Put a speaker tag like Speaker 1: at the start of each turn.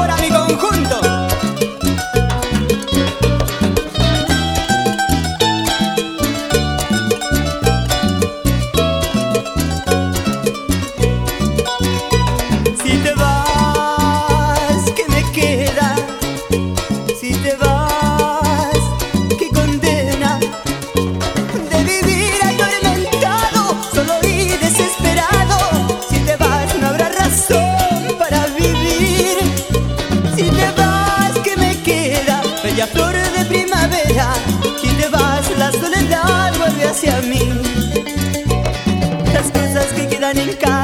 Speaker 1: para mi conjunto. Si te vas, ¿qué me queda? Si te vas, ¿qué condena? De vivir atormentado, solo y desesperado. Si te vas, no habrá razón para vivir. Si te vas, ¿qué me queda? Bella flor de primavera. Si te vas, la soledad vuelve hacia mí. Las cosas que quedan en casa